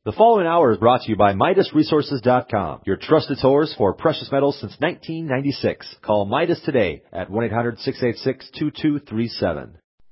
The following hour is brought to you by MidasResources.com, your trusted source for precious metals since 1996. Call Midas today at 1-800-686-2237.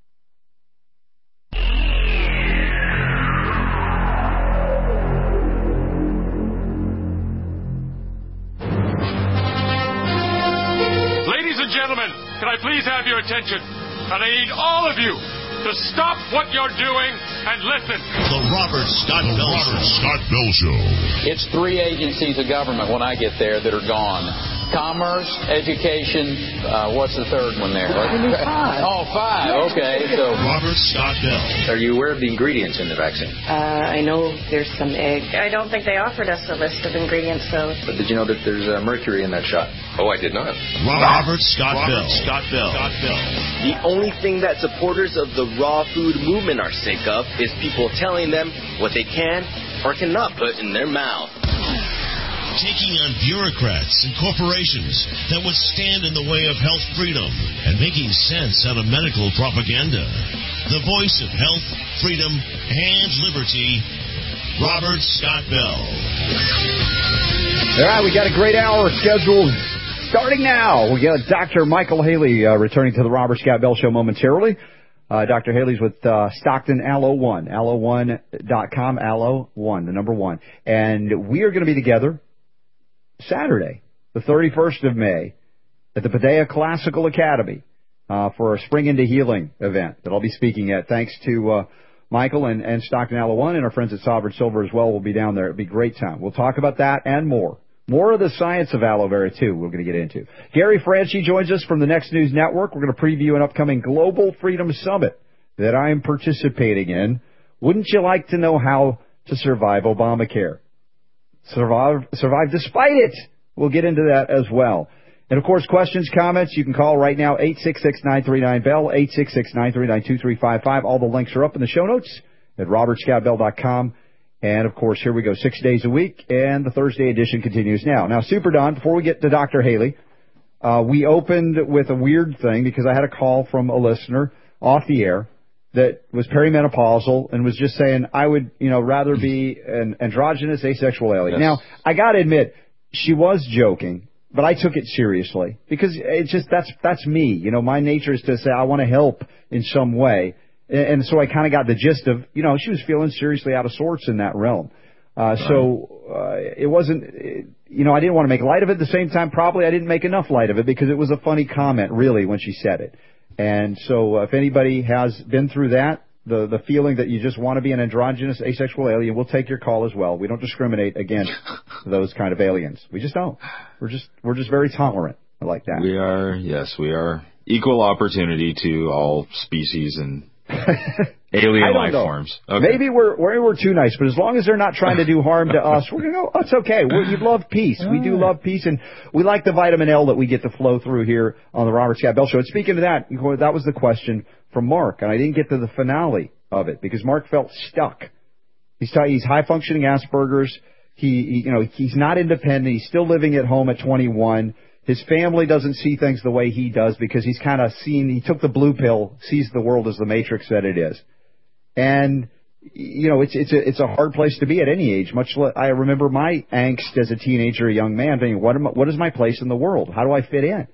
Ladies and gentlemen, can I please have your attention? And I need all of you to stop what you're doing and listen. The Robert Scott Bell Show. It's 3 agencies of government when I get there that are gone. Commerce, education, what's the third one there? Oh, 5. Okay. So Robert Scott Bell. Are you aware of the ingredients in the vaccine? I know there's some egg. I don't think they offered us a list of ingredients, though. But did you know that there's mercury in that shot? Oh, I did not. Robert Scott Bell. The only thing that supporters of the raw food movement are sick of is people telling them what they can or cannot put in their mouth. Taking on bureaucrats and corporations that would stand in the way of health freedom and making sense out of medical propaganda. The voice of health, freedom, and liberty, Robert Scott Bell. All right, we got a great hour scheduled starting now. We got Dr. Michael Haley returning to the Robert Scott Bell Show momentarily. Dr. Haley's with Stockton Aloe One, aloe1.com, Aloe One, the number 1. And we are going to be together Saturday, the 31st of May, at the Padea Classical Academy for a Spring into Healing event that I'll be speaking at. Thanks to Michael and Stockton Aloe One and our friends at Sovereign Silver as well will be down there. It'll be a great time. We'll talk about that and more. More of the science of aloe vera, too, we're going to get into. Gary Franchi joins us from the Next News Network. We're going to preview an upcoming Global Freedom Summit that I am participating in. Wouldn't you like to know how to survive Obamacare? Survive despite it. We'll get into that as well. And, of course, questions, comments, you can call right now, 866-939-BELL, 866-939-2355. All the links are up in the show notes at robertscottbell.com. And, of course, here we go, 6 days a week, and the Thursday edition continues now. Now, Super Don, before we get to Dr. Haley, we opened with a weird thing because I had a call from a listener off the air that was perimenopausal and was just saying, I would, rather be an androgynous asexual alien. Yes. Now, I got to admit, she was joking, but I took it seriously because it's just, that's me. My nature is to say I want to help in some way. And so I kind of got the gist of, she was feeling seriously out of sorts in that realm. It wasn't, I didn't want to make light of it. At the same time, probably I didn't make enough light of it because it was a funny comment, really, when she said it. And so if anybody has been through that, the feeling that you just want to be an androgynous asexual alien, we'll take your call as well. We don't discriminate against those kind of aliens. We just don't. We're just very tolerant. I like that. We are equal opportunity to all species and alien life forms. Okay. Maybe we're too nice, but as long as they're not trying to do harm to us, we're going to go, it's okay. You love peace. We do love peace, and we like the vitamin L that we get to flow through here on the Robert Scott Bell Show. And speaking of that, that was the question from Mark, and I didn't get to the finale of it because Mark felt stuck. He's high-functioning Asperger's. He's not independent. He's still living at home at 21. His family doesn't see things the way he does because he's kind of he took the blue pill, sees the world as the Matrix that it is. And, it's a hard place to be at any age. I remember my angst as a teenager, a young man, thinking, what is my place in the world? How do I fit in?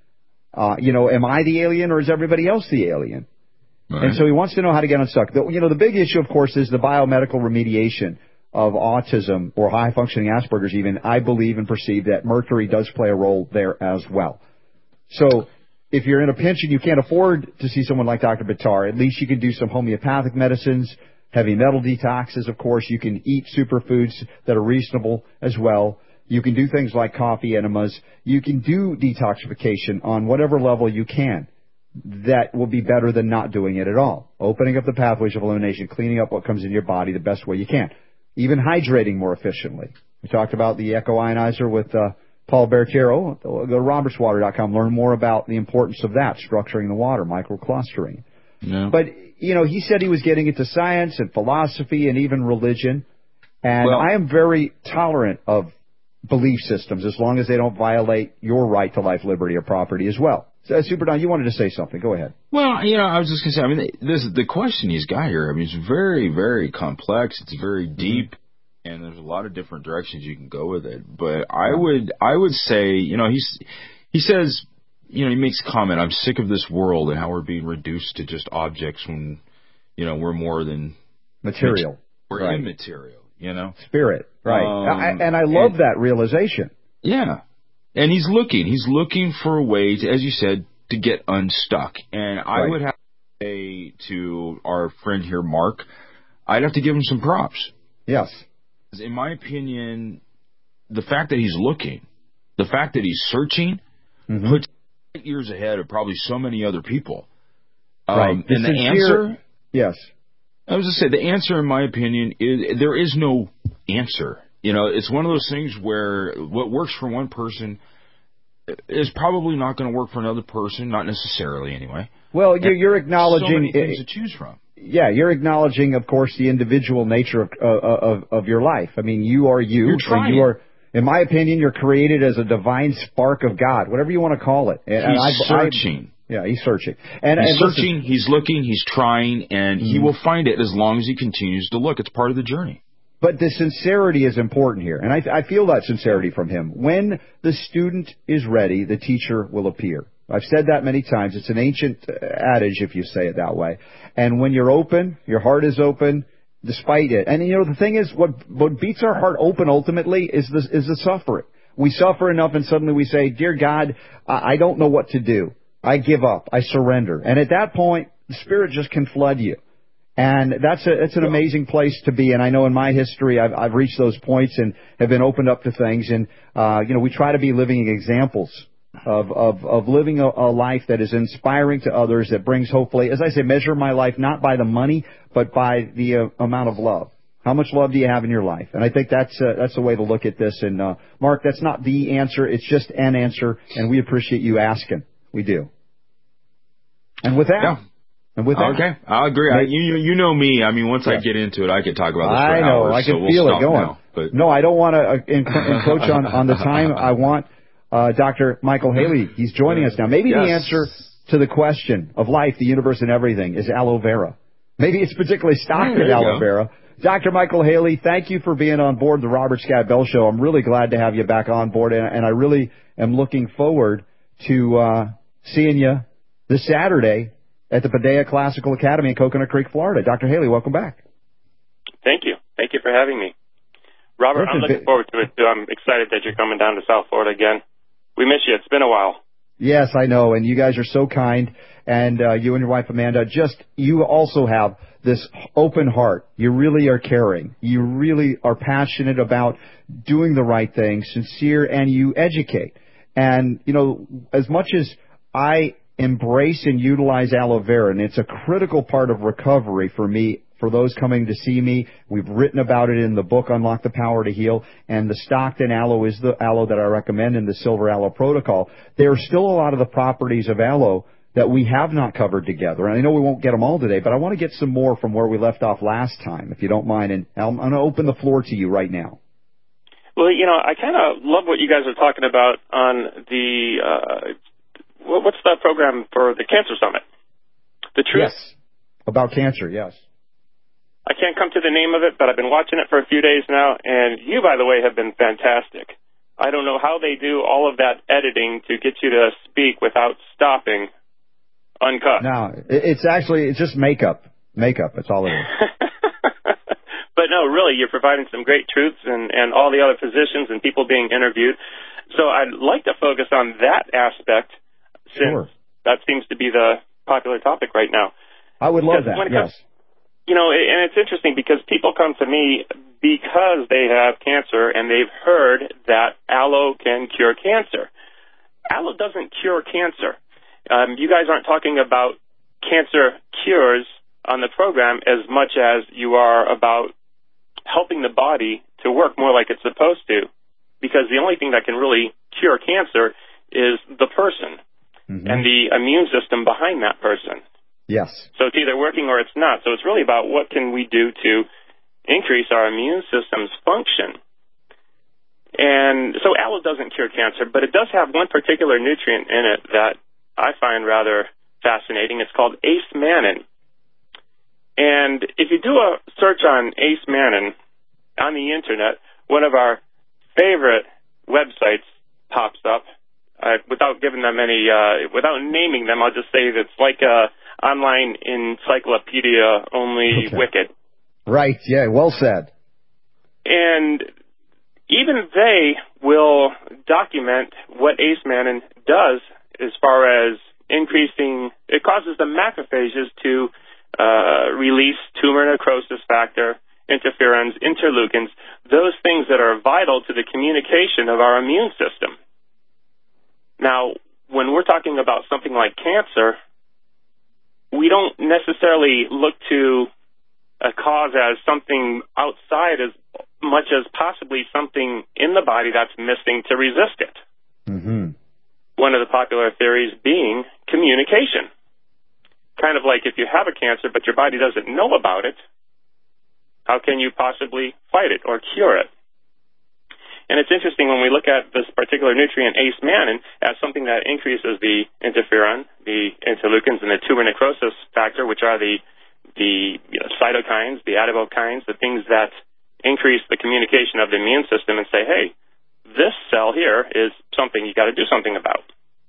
Am I the alien or is everybody else the alien? Right. And so he wants to know how to get unstuck. The big issue, of course, is the biomedical remediation of autism or high-functioning Asperger's even. I believe and perceive that mercury does play a role there as well. So if you're in a pinch and you can't afford to see someone like Dr. Bitar, at least you can do some homeopathic medicines, heavy metal detoxes, of course. You can eat superfoods that are reasonable as well. You can do things like coffee enemas. You can do detoxification on whatever level you can. That will be better than not doing it at all. Opening up the pathways of elimination, cleaning up what comes in your body the best way you can. Even hydrating more efficiently. We talked about the Echo Ionizer with Paul Bertiero. Go to robertswater.com. Learn more about the importance of that, structuring the water, microclustering. Yeah. But, he said he was getting into science and philosophy and even religion. And I am very tolerant of belief systems as long as they don't violate your right to life, liberty, or property as well. So, Super Don, you wanted to say something. Go ahead. Well, I was just going to say, the question he's got here, it's very, very complex. It's very deep. lot of different directions you can go with it. But I would say, you know, he says, you know, he makes a comment, I'm sick of this world and how we're being reduced to just objects when, you know, we're more than material. We're immaterial, you know. Spirit, right. And I love that realization. Yeah. And he's looking for a way to, as you said, to get unstuck. And I would have to say to our friend here, Mark, I'd have to give him some props. Yes. In my opinion, the fact that he's looking, the fact that he's searching, puts years ahead of probably so many other people. And the answer... Yes. I was going to say, the answer, in my opinion, is there is no answer. You know, it's one of those things where what works for one person is probably not going to work for another person, not necessarily anyway. Well, you're acknowledging... So many things to choose from. Yeah, you're acknowledging, of course, the individual nature of your life. I mean, you are you. You're trying. And you are, in my opinion, you're created as a divine spark of God, whatever you want to call it. And he's searching. Yeah, he's searching. He's searching, he's looking, he's trying, and he will find it as long as he continues to look. It's part of the journey. But the sincerity is important here, and I feel that sincerity from him. When the student is ready, the teacher will appear. I've said that many times. It's an ancient adage, if you say it that way. And when you're open, your heart is open, despite it. And, you know, the thing is, what beats our heart open ultimately is the suffering. We suffer enough and suddenly we say, Dear God, I don't know what to do. I give up. I surrender. And at that point, the Spirit just can flood you. And that's an amazing place to be. And I know in my history, I've reached those points and have been opened up to things. And, you know, we try to be living examples of living a life that is inspiring to others, that brings, hopefully, as I say, measure my life not by the money, but by the amount of love. How much love do you have in your life? And I think that's the way to look at this. And, Mark, that's not the answer. It's just an answer. And we appreciate you asking. We do. And with that... Yeah. And with that, okay, I agree. You know me. I mean, once I get into it, I could talk about this for I know. hours. I can so feel we'll it going. Now, but... No, I don't want to encroach on the time. I want Dr. Michael Haley. He's joining us now. Maybe the answer to the question of life, the universe, and everything is aloe vera. Maybe it's particularly Stockton aloe vera. Dr. Michael Haley, thank you for being on board the Robert Scott Bell Show. I'm really glad to have you back on board, and I really am looking forward to seeing you this Saturday at the Padea Classical Academy in Coconut Creek, Florida. Dr. Haley, welcome back. Thank you. Thank you for having me. Robert, I'm looking forward to it, too. I'm excited that you're coming down to South Florida again. We miss you. It's been a while. Yes, I know, and you guys are so kind, and you and your wife, Amanda, you also have this open heart. You really are caring. You really are passionate about doing the right thing, sincere, and you educate. And, you know, as much as I embrace and utilize aloe vera, and it's a critical part of recovery for me, for those coming to see me. We've written about it in the book Unlock the Power to Heal, and the Stockton aloe is the aloe that I recommend in the Silver Aloe Protocol. There are still a lot of the properties of aloe that we have not covered together, and I know we won't get them all today, but I want to get some more from where we left off last time, if you don't mind, and I'm going to open the floor to you right now. Well, you know, I kind of love what you guys are talking about on the what's the program for the Cancer Summit? The Truth? Yes, about cancer, yes. I can't come to the name of it, but I've been watching it for a few days now, and you, by the way, have been fantastic. I don't know how they do all of that editing to get you to speak without stopping uncut. No, it's just makeup. Makeup, that's all it is. But no, really, you're providing some great truths and all the other physicians and people being interviewed. So I'd like to focus on that aspect, since that seems to be the popular topic right now. I would love that, yes. You know, and it's interesting because people come to me because they have cancer and they've heard that aloe can cure cancer. Aloe doesn't cure cancer. You guys aren't talking about cancer cures on the program as much as you are about helping the body to work more like it's supposed to, because the only thing that can really cure cancer is the person and the immune system behind that person. Yes. So it's either working or it's not. So it's really about what can we do to increase our immune system's function. And so aloe doesn't cure cancer, but it does have one particular nutrient in it that I find rather fascinating. It's called ace-mannan. And if you do a search on ace-mannan on the internet, one of our favorite websites pops up. Without giving them any, without naming them, I'll just say that it's like a online encyclopedia, only wicked. Right, yeah, well said. And even they will document what Ace-Mannan does as far as increasing, it causes the macrophages to release tumor necrosis factor, interferons, interleukins, those things that are vital to the communication of our immune system. Now, when we're talking about something like cancer, we don't necessarily look to a cause as something outside as much as possibly something in the body that's missing to resist it. Mm-hmm. One of the popular theories being communication. Kind of like if you have a cancer but your body doesn't know about it, how can you possibly fight it or cure it? And it's interesting when we look at this particular nutrient, Ace-Mannan, as something that increases the interferon, the interleukins, and the tumor necrosis factor, which are the cytokines, the adipokines, the things that increase the communication of the immune system and say, hey, this cell here is something you got to do something about.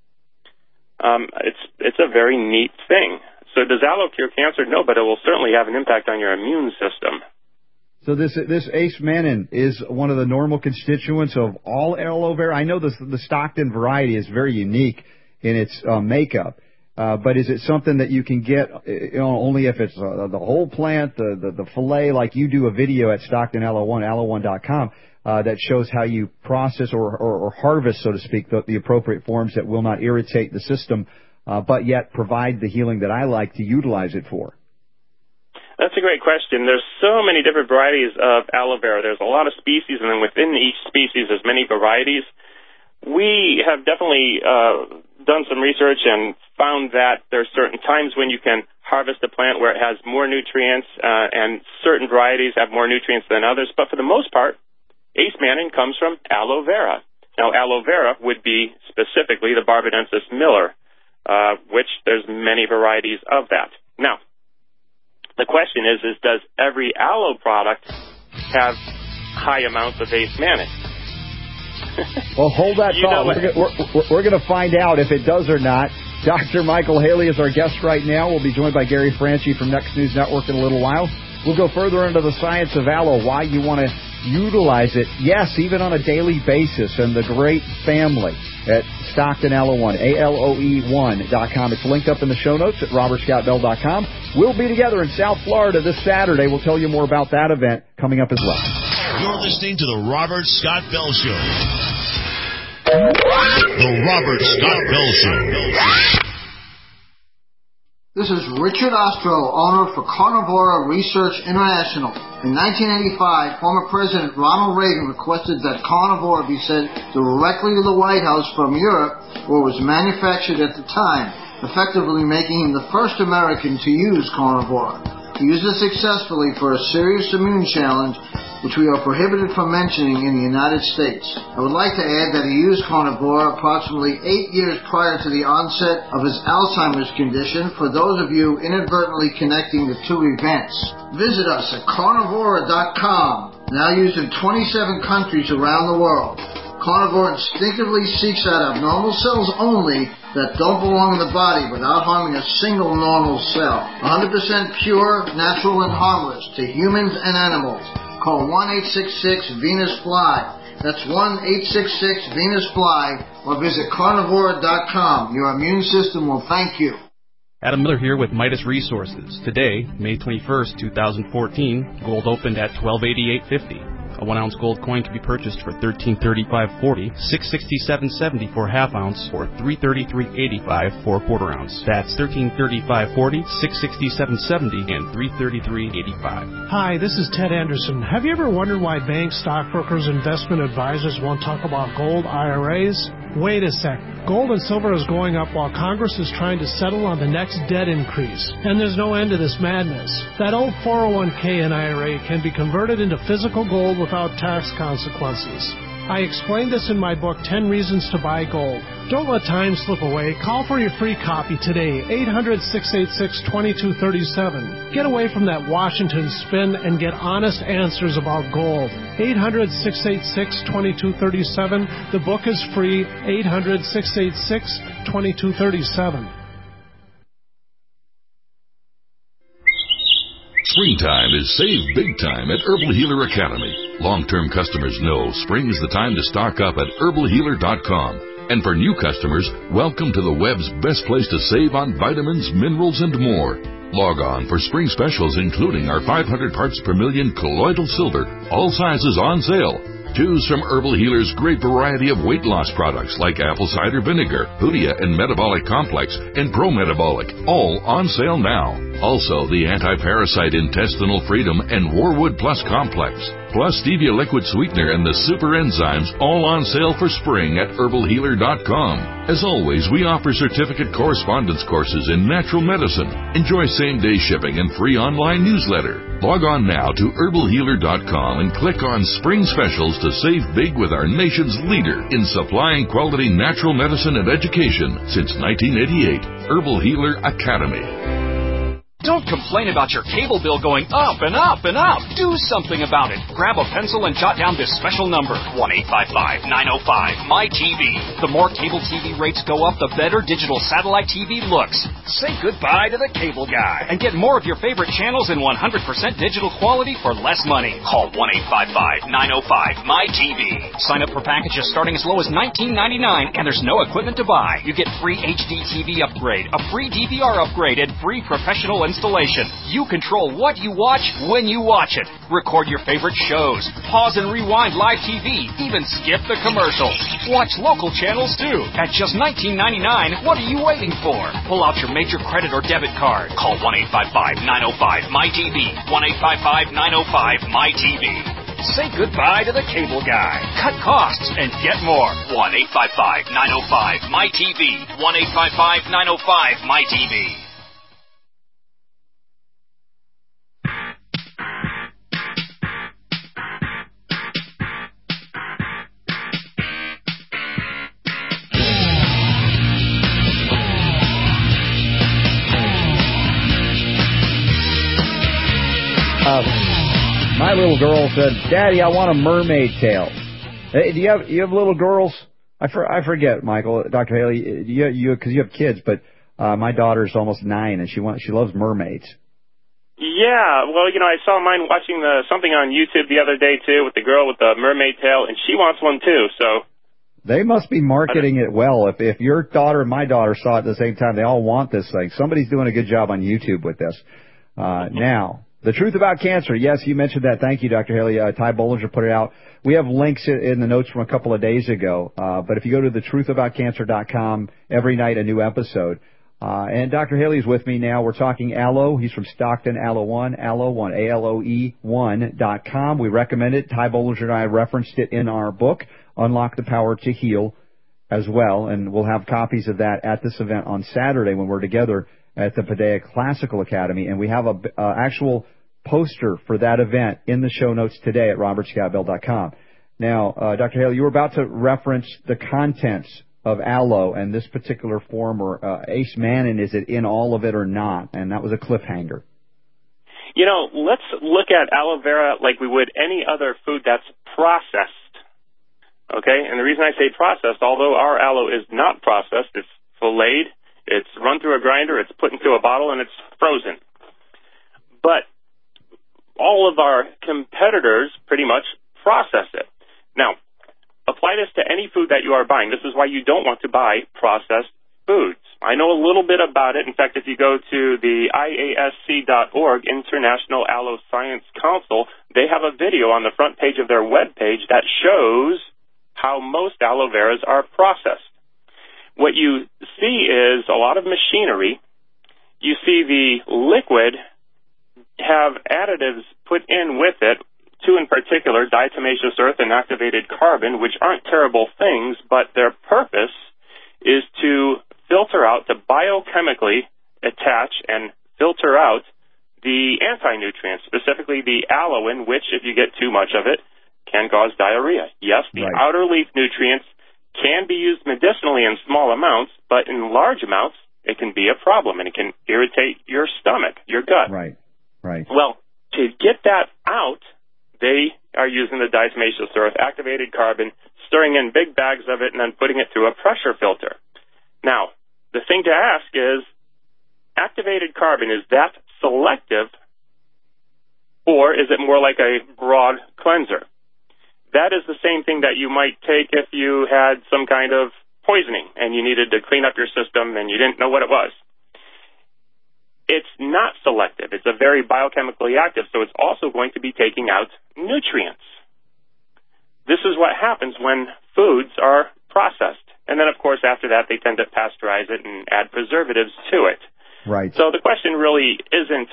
It's a very neat thing. So does aloe cure cancer? No, but it will certainly have an impact on your immune system. So this Ace-Mannan is one of the normal constituents of all aloe vera. I know the Stockton variety is very unique in its makeup, but is it something that you can get only if it's the whole plant, the fillet, like you do a video at Stockton Aloe1, aloe1.com, that shows how you process or harvest, so to speak, the appropriate forms that will not irritate the system, but yet provide the healing that I like to utilize it for? That's a great question. There's so many different varieties of aloe vera. There's a lot of species, and then within each species there's many varieties. We have definitely done some research and found that there's certain times when you can harvest a plant where it has more nutrients, and certain varieties have more nutrients than others. But for the most part, Ace-Mannan comes from aloe vera. Now, aloe vera would be specifically the Barbadensis Miller, which there's many varieties of that. Now, the question is does every aloe product have high amounts of Ace-Mannan? Well, hold that thought. We're going to find out if it does or not. Dr. Michael Haley is our guest right now. We'll be joined by Gary Franchi from Next News Network in a little while. We'll go further into the science of aloe, why you want to utilize it, yes, even on a daily basis, and the great family at Stockton Aloe1, ALOE1.com. It's linked up in the show notes at robertscottbell.com. We'll be together in South Florida this Saturday. We'll tell you more about that event coming up as well. You're listening to the Robert Scott Bell Show. The Robert Scott Bell Show. This is Richard Ostro, owner for Carnivora Research International. In 1985, former President Ronald Reagan requested that Carnivora be sent directly to the White House from Europe, where it was manufactured at the time, effectively making him the first American to use Carnivora. He used it successfully for a serious immune challenge, which we are prohibited from mentioning in the United States. I would like to add that he used Carnivora approximately 8 years prior to the onset of his Alzheimer's condition, for those of you inadvertently connecting the two events. Visit us at carnivora.com, now used in 27 countries around the world. Carnivore instinctively seeks out abnormal cells only that don't belong in the body without harming a single normal cell. 100% pure, natural, and harmless to humans and animals. Call 1-866-VENUS-FLY. That's 1-866-VENUS-FLY, or visit carnivora.com. Your immune system will thank you. Adam Miller here with Midas Resources. Today, May 21st, 2014, gold opened at $1288.50. A 1-ounce gold coin can be purchased for $1335.40, $667.70 for a half ounce, or $333.85 for a quarter ounce. That's $1335.40, $667.70, and $333.85. Hi, this is Ted Anderson. Have you ever wondered why banks, stockbrokers, investment advisors won't talk about gold IRAs? Wait a sec. Gold and silver is going up while Congress is trying to settle on the next debt increase. And there's no end to this madness. That old 401k and IRA can be converted into physical gold without tax consequences. I explain this in my book, 10 Reasons to Buy Gold. Don't let time slip away. Call for your free copy today, 800-686-2237. Get away from that Washington spin and get honest answers about gold. 800-686-2237. The book is free, 800-686-2237. Springtime is save big time at Herbal Healer Academy. Long-term customers know spring is the time to stock up at herbalhealer.com. And for new customers, welcome to the web's best place to save on vitamins, minerals, and more. Log on for spring specials, including our 500 parts per million colloidal silver, all sizes on sale. Choose from Herbal Healer's great variety of weight loss products like apple cider vinegar, Hoodia and Metabolic Complex, and Pro-Metabolic, all on sale now. Also, the Anti-Parasite Intestinal Freedom and Warwood Plus Complex, plus Stevia Liquid Sweetener and the Super Enzymes, all on sale for spring at herbalhealer.com. As always, we offer certificate correspondence courses in natural medicine. Enjoy same-day shipping and free online newsletter. Log on now to herbalhealer.com and click on Spring Specials to save big with our nation's leader in supplying quality natural medicine and education since 1988, Herbal Healer Academy. Don't complain about your cable bill going up and up and up. Do something about it. Grab a pencil and jot down this special number, 1-855-905-MY-TV. The more cable TV rates go up, the better digital satellite TV looks. Say goodbye to the cable guy and get more of your favorite channels in 100% digital quality for less money. Call 1-855-905-MY-TV. Sign up for packages starting as low as $19.99, and there's no equipment to buy. You get free HD TV upgrade, a free DVR upgrade, and free professional installation. You control what you watch when you watch it. Record your favorite shows. Pause and rewind live TV. Even skip the commercials. Watch local channels too. At just $19.99, what are you waiting for? Pull out your major credit or debit card. Call 1-855-905-MY-TV. 1-855-905-MY-TV. Say goodbye to the cable guy. Cut costs and get more. 1-855-905-MY-TV. 1-855-905-MY-TV. My little girl said, "Daddy, I want a mermaid tail." Hey, do you have little girls? I forget, Michael, Dr. Haley, because you have kids, but my daughter's almost 9 and she loves mermaids. Yeah, well, I saw mine watching something on YouTube the other day too with the girl with the mermaid tail, and she wants one too. So they must be marketing it well. If your daughter and my daughter saw it at the same time, they all want this thing. Somebody's doing a good job on YouTube with this. Now. The truth about cancer. Yes, you mentioned that. Thank you, Dr. Haley. Ty Bollinger put it out. We have links in the notes from a couple of days ago. But if you go to thetruthaboutcancer.com, every night a new episode. And Dr. Haley's with me now. We're talking aloe. He's from Stockton, Aloe1, ALOE1.com. We recommend it. Ty Bollinger and I referenced it in our book, Unlock the Power to Heal, as well. And we'll have copies of that at this event on Saturday when we're together at the Padea Classical Academy. And we have a actual poster for that event in the show notes today at robertscottbell.com. Now, Dr. Haley, you were about to reference the contents of aloe and this particular form, or Ace Mannin, is it in all of it or not? And that was a cliffhanger. Let's look at aloe vera like we would any other food that's processed. Okay? And the reason I say processed, although our aloe is not processed, it's filleted, it's run through a grinder, it's put into a bottle, and it's frozen. But all of our competitors pretty much process it. Now, apply this to any food that you are buying. This is why you don't want to buy processed foods. I know a little bit about it. In fact, if you go to the IASC.org, International Aloe Science Council, they have a video on the front page of their webpage that shows how most aloe veras are processed. What you see is a lot of machinery. You see the liquid have additives put in with it, two in particular, diatomaceous earth and activated carbon, which aren't terrible things, but their purpose is to filter out, to biochemically attach and filter out the anti-nutrients, specifically the aloin, which, if you get too much of it, can cause diarrhea. Yes, the outer leaf nutrients can be used medicinally in small amounts, but in large amounts, it can be a problem, and it can irritate your stomach, your gut. Right. Well, to get that out, they are using the diatomaceous earth, activated carbon, stirring in big bags of it, and then putting it through a pressure filter. Now, the thing to ask is, activated carbon, is that selective, or is it more like a broad cleanser? That is the same thing that you might take if you had some kind of poisoning and you needed to clean up your system and you didn't know what it was. It's not selective. It's a very biochemically active, so it's also going to be taking out nutrients. This is what happens when foods are processed. And then, of course, after that, they tend to pasteurize it and add preservatives to it. Right. So the question really isn't,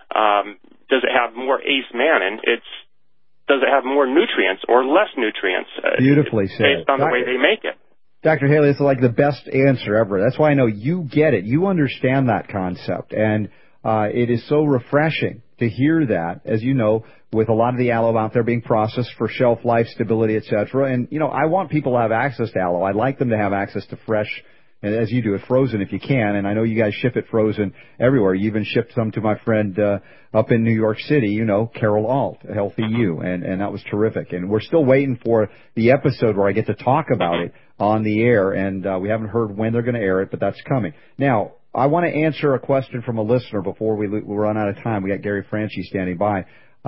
does it have more ACE-mannan? It's, does it have more nutrients or less nutrients? Beautifully said. Based on the way they make it. Dr. Haley, this is like the best answer ever. That's why I know you get it. You understand that concept. And it is so refreshing to hear that, as you know, with a lot of the aloe out there being processed for shelf life, stability, et cetera. And, you know, I want people to have access to aloe. I'd like them to have access to fresh, as you do it, frozen if you can. And I know you guys ship it frozen everywhere. You even shipped some to my friend up in New York City, you know, Carol Alt, Healthy You. And that was terrific. And we're still waiting for the episode where I get to talk about it on the air. And we haven't heard when they're going to air it, but that's coming. Now, I want to answer a question from a listener before we run out of time. We got Gary Franchi standing by.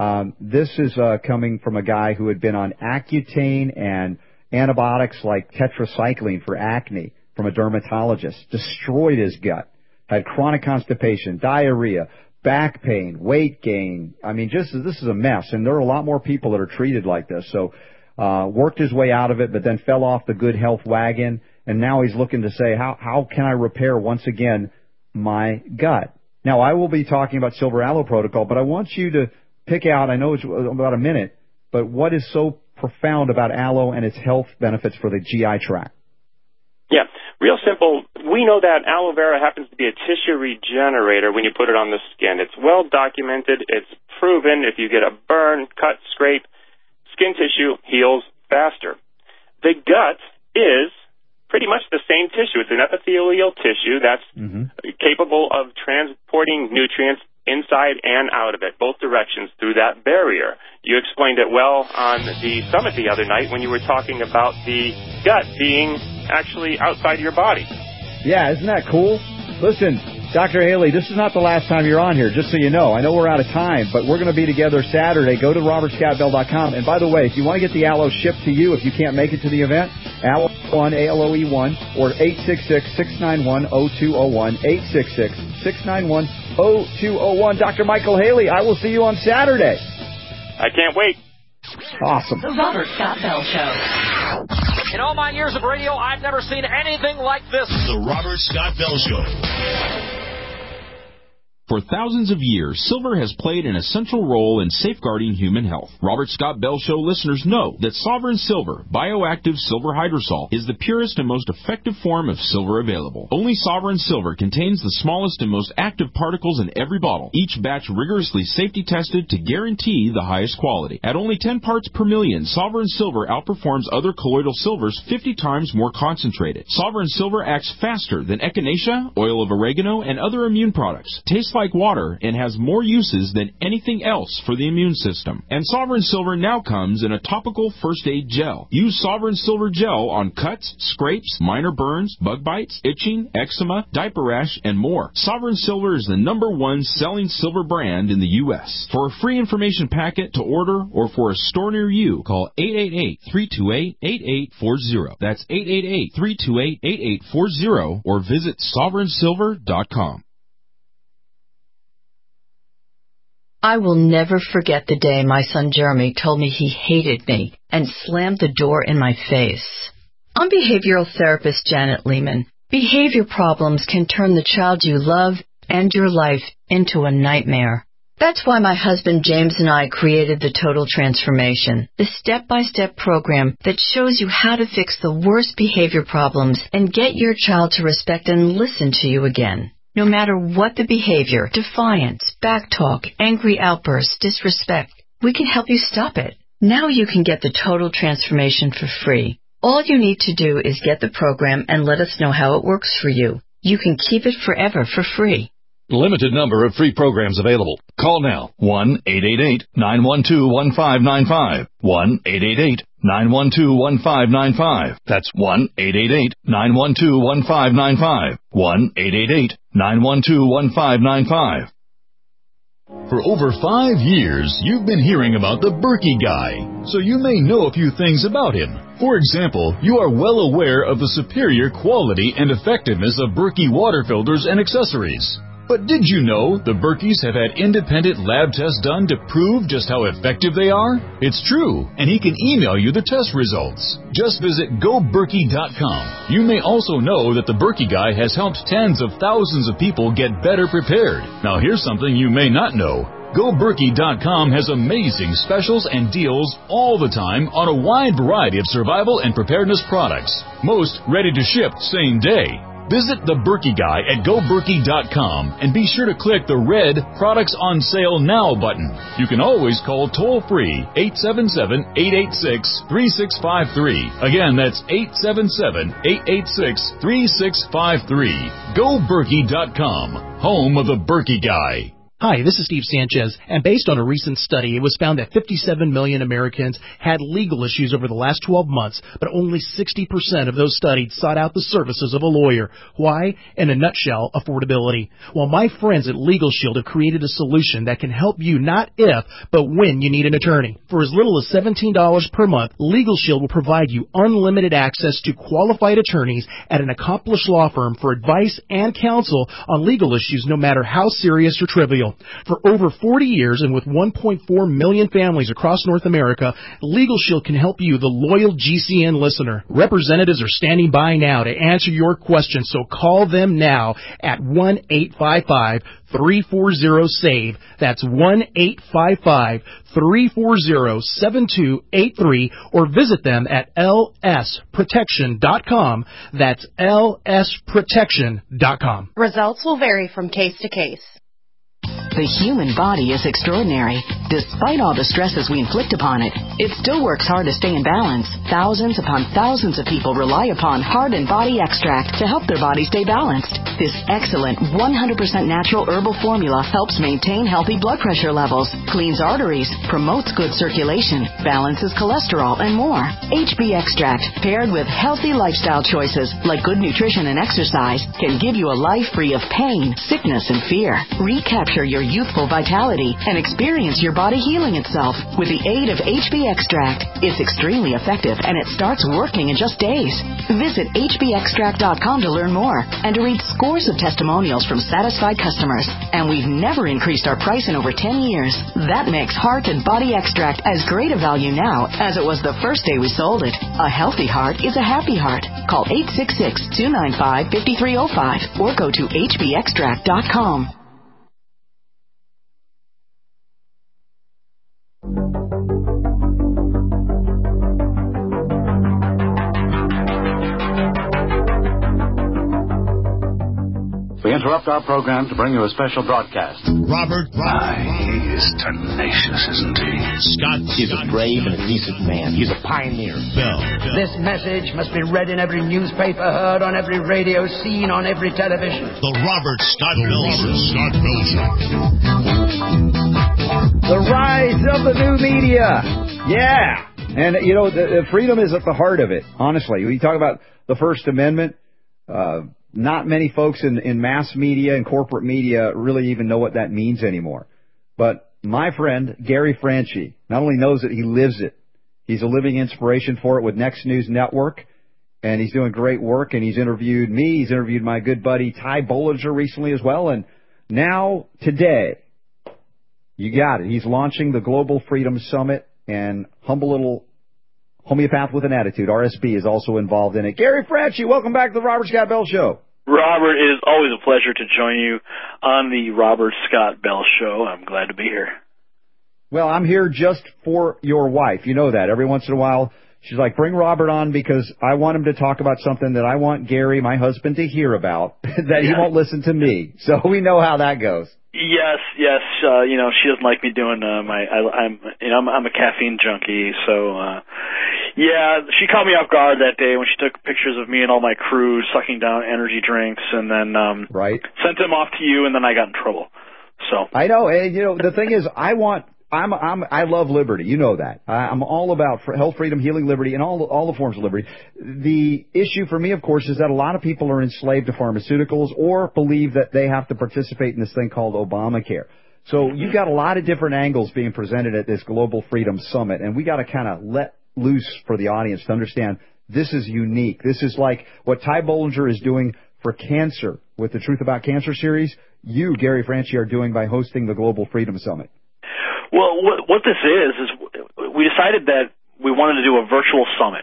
This is coming from a guy who had been on Accutane and antibiotics like tetracycline for acne from a dermatologist. Destroyed his gut. Had chronic constipation, diarrhea, back pain, weight gain. I mean, this is a mess. And there are a lot more people that are treated like this. So worked his way out of it, but then fell off the good health wagon. And now he's looking to say, how can I repair once again my gut? Now, I will be talking about Silver Aloe Protocol, but I want you to pick out, I know it's about a minute, but what is so profound about aloe and its health benefits for the GI tract? Yeah, real simple. We know that aloe vera happens to be a tissue regenerator when you put it on the skin. It's well documented. It's proven if you get a burn, cut, scrape, skin tissue heals faster. The gut is pretty much the same tissue. It's an epithelial tissue that's capable of transporting nutrients inside and out of it, both directions through that barrier. You explained it well on the summit the other night when you were talking about the gut being actually outside your body. Yeah, isn't that cool? Listen, Dr. Haley, this is not the last time you're on here, just so you know. I know we're out of time, but we're going to be together Saturday. Go to robertscottbell.com. And by the way, if you want to get the aloe shipped to you, if you can't make it to the event, Aloe1, ALOE1, or 866-691-0201, 866-691-0201. Dr. Michael Haley, I will see you on Saturday. I can't wait. Awesome. The Robert Scott Bell Show. In all my years of radio, I've never seen anything like this. The Robert Scott Bell Show. For thousands of years, silver has played an essential role in safeguarding human health. Robert Scott Bell Show listeners know that Sovereign Silver, bioactive silver hydrosol, is the purest and most effective form of silver available. Only Sovereign Silver contains the smallest and most active particles in every bottle, each batch rigorously safety tested to guarantee the highest quality. At only 10 parts per million, Sovereign Silver outperforms other colloidal silvers 50 times more concentrated. Sovereign Silver acts faster than echinacea, oil of oregano, and other immune products. Tastes like water and has more uses than anything else for the immune system. And Sovereign Silver now comes in a topical first aid gel. Use Sovereign Silver gel on cuts, scrapes, minor burns, bug bites, itching, eczema, diaper rash, and more. Sovereign Silver is the #1 selling silver brand in the U.S. For a free information packet to order or for a store near you, call 888-328-8840. That's 888-328-8840 or visit sovereignsilver.com. I will never forget the day my son Jeremy told me he hated me and slammed the door in my face. I'm behavioral therapist Janet Lehman. Behavior problems can turn the child you love and your life into a nightmare. That's why my husband James and I created the Total Transformation, the step-by-step program that shows you how to fix the worst behavior problems and get your child to respect and listen to you again. No matter what the behavior, defiance, backtalk, angry outbursts, disrespect, we can help you stop it. Now you can get the total transformation for free. All you need to do is get the program and let us know how it works for you. You can keep it forever for free. Limited number of free programs available. Call now. 1-888-912-1595. 1-888-912-1595. That's 1-888-912-1595. 1-888-912-1595. For over 5 years, you've been hearing about the Berkey Guy, so you may know a few things about him. For example, you are well aware of the superior quality and effectiveness of Berkey water filters and accessories. But did you know the Berkeys have had independent lab tests done to prove just how effective they are? It's true, and he can email you the test results. Just visit GoBerkey.com. You may also know that the Berkey Guy has helped tens of thousands of people get better prepared. Now here's something you may not know. GoBerkey.com has amazing specials and deals all the time on a wide variety of survival and preparedness products. Most ready to ship same day. Visit the Berkey Guy at GoBerkey.com and be sure to click the red Products on Sale Now button. You can always call toll-free 877-886-3653. Again, that's 877-886-3653. GoBerkey.com, home of the Berkey Guy. Hi, this is Steve Sanchez, and based on a recent study, it was found that 57 million Americans had legal issues over the last 12 months, but only 60% of those studied sought out the services of a lawyer. Why? In a nutshell, affordability. Well, my friends at Legal Shield have created a solution that can help you not if, but when you need an attorney. For as little as $17 per month, Legal Shield will provide you unlimited access to qualified attorneys at an accomplished law firm for advice and counsel on legal issues no matter how serious or trivial. For over 40 years and with 1.4 million families across North America, Legal Shield can help you, the loyal GCN listener. Representatives are standing by now to answer your questions, so call them now at 1-855-340-SAVE. That's 1-855-340-7283, or visit them at lsprotection.com. That's lsprotection.com. Results will vary from case to case. The human body is extraordinary. Despite all the stresses we inflict upon it, it still works hard to stay in balance. Thousands upon thousands of people rely upon Heart and Body Extract to help their body stay balanced. This excellent 100% natural herbal formula helps maintain healthy blood pressure levels, cleans arteries, promotes good circulation, balances cholesterol, and more. HB Extract, paired with healthy lifestyle choices like good nutrition and exercise, can give you a life free of pain, sickness, and fear. Recapture your youthful vitality and experience your body healing itself with the aid of HB Extract. It's extremely effective and it starts working in just days. Visit hbextract.com to learn more and to read scores of testimonials from satisfied customers. And we've never increased our price in over 10 years. That makes Heart and Body Extract as great a value now as it was the first day we sold it. A healthy heart is a happy heart. Call 866-295-5305 or go to hbextract.com. We interrupt our program to bring you a special broadcast. Robert he is tenacious, isn't he? Scott. He's a brave and a decent man. He's a pioneer. Bell. This message must be read in every newspaper, heard on every radio, seen on every television. The Robert Scott Bell Show. The rise of the new media. Yeah. And, you know, the freedom is at the heart of it, honestly. We talk about the First Amendment. Not many folks in mass media and corporate media really even know what that means anymore. But my friend, Gary Franchi, not only knows it, he lives it. He's a living inspiration for it with Next News Network, and he's doing great work, and he's interviewed me. He's interviewed my good buddy Ty Bollinger recently as well, and now, today, you got it. He's launching the Global Freedom Summit, and humble little homeopath with an attitude, RSB, is also involved in it. Gary Franchi, welcome back to the Robert Scott Bell Show. Robert, it is always a pleasure to join you on the Robert Scott Bell Show. I'm glad to be here. Well, I'm here just for your wife. You know that. Every once in a while, she's like, bring Robert on because I want him to talk about something that I want Gary, my husband, to hear about, that he won't listen to me. So we know how that goes. Yes. She doesn't like me doing I'm a caffeine junkie, so she caught me off guard that day when she took pictures of me and all my crew sucking down energy drinks, and then sent them off to you, and then I got in trouble. So I know, and the thing is, I love liberty. You know that. I'm all about health, freedom, healing, liberty, and all the forms of liberty. The issue for me, of course, is that a lot of people are enslaved to pharmaceuticals or believe that they have to participate in this thing called Obamacare. So you've got a lot of different angles being presented at this Global Freedom Summit, and we got to kind of let loose for the audience to understand this is unique. This is like what Ty Bollinger is doing for cancer with the Truth About Cancer series. You, Gary Franchi, are doing by hosting the Global Freedom Summit. Well, what this is we decided that we wanted to do a virtual summit.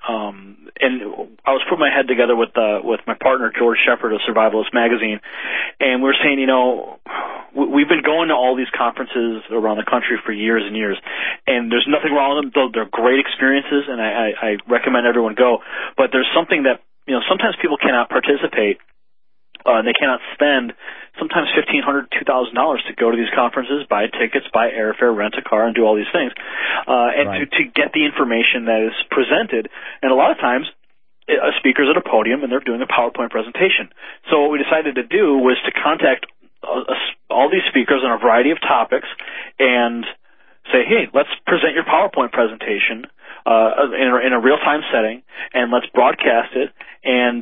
And I was putting my head together with my partner, George Shepard of Survivalist Magazine, and we were saying, we've been going to all these conferences around the country for years and years, and there's nothing wrong with them. They're great experiences, and I recommend everyone go. But there's something that, sometimes people cannot participate. They cannot spend sometimes $1,500, $2,000 to go to these conferences, buy tickets, buy airfare, rent a car, and do all these things, to get the information that is presented. And a lot of times, a speaker's at a podium and they're doing a PowerPoint presentation. So what we decided to do was to contact all these speakers on a variety of topics and say, hey, let's present your PowerPoint presentation in a real-time setting, and let's broadcast it. And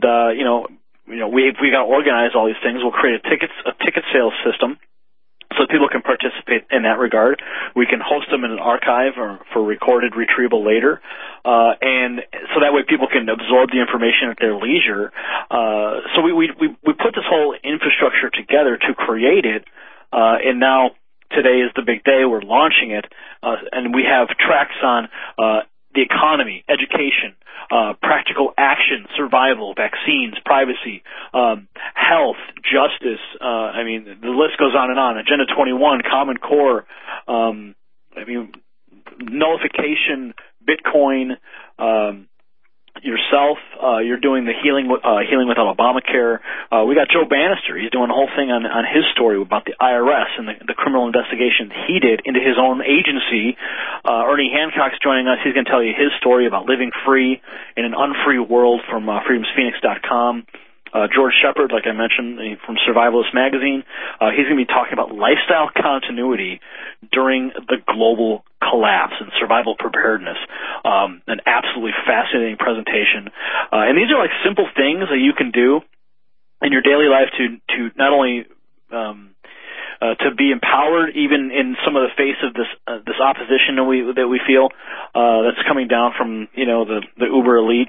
we got to organize all these things. We'll create a ticket sales system so people can participate in that regard. We can host them in an archive or for recorded retrieval later, and so that way people can absorb the information at their leisure. So we put this whole infrastructure together to create it, and now today is the big day. We're launching it, and we have tracks on the economy, education, practical action, survival, vaccines, privacy, health, justice. The list goes on and on. Agenda 21, Common Core, nullification, Bitcoin, yourself. You're doing the healing without Obamacare. We got Joe Bannister. He's doing a whole thing on his story about the IRS and the criminal investigation he did into his own agency. Ernie Hancock's joining us. He's going to tell you his story about living free in an unfree world from freedomsphoenix.com. George Shepard, like I mentioned, from Survivalist Magazine, he's going to be talking about lifestyle continuity during the global collapse and survival preparedness. An absolutely fascinating presentation. And these are like simple things that you can do in your daily life to not only to be empowered even in some of the face of this opposition that we feel that's coming down from the uber elite.